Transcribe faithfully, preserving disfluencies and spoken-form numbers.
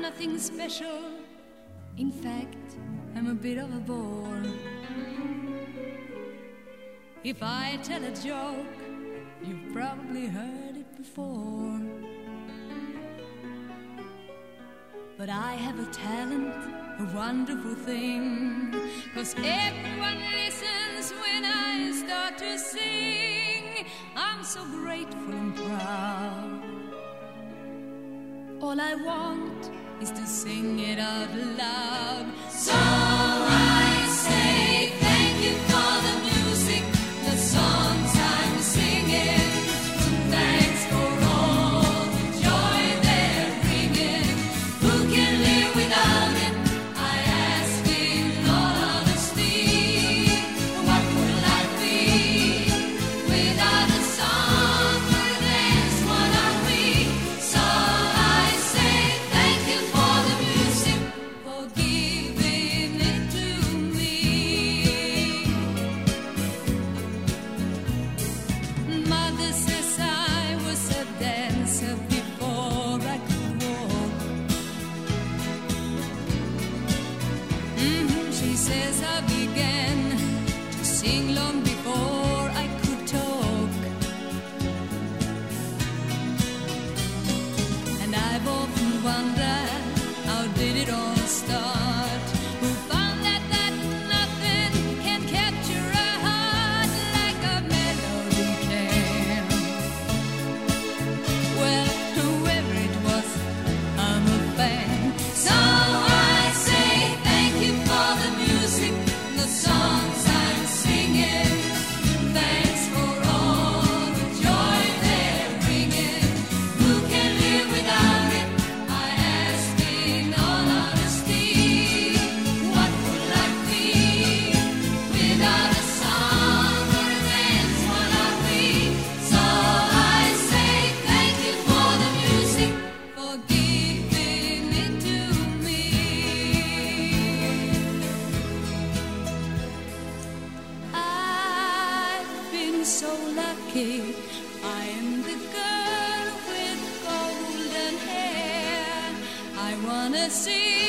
nothing special. In fact, I'm a bit of a bore. If I tell a joke, you've probably heard it before. But I have a talent, a wonderful thing, 'cause everyone listens when I start to sing. I'm so grateful and proud. All I want is to sing it out loud. So I say thank you for the music, the songs I'm singing. Thanks for all the joy they're bringing. Who can live without it? I ask in all honesty. What would life be without a song or a dance? What are we? So I say thank you for the music, for giving it to me. Mother says I was a dancer before I could walk. Mhm, she says I began to sing long before I could talk. And I've often wondered, how did it all start? Who found that that nothing can capture a heart like a melody can? Well, whoever it was, I'm a fan. So I say thank you for the music, the songs I'm singing. Thanks for all the joy they're bringing. Who can live without it? I ask in all honesty. What would life be without a song or a dance? What are we? So I say thank you for the music, for giving it to me. I've been so lucky. I am the girl with golden hair. I wanna see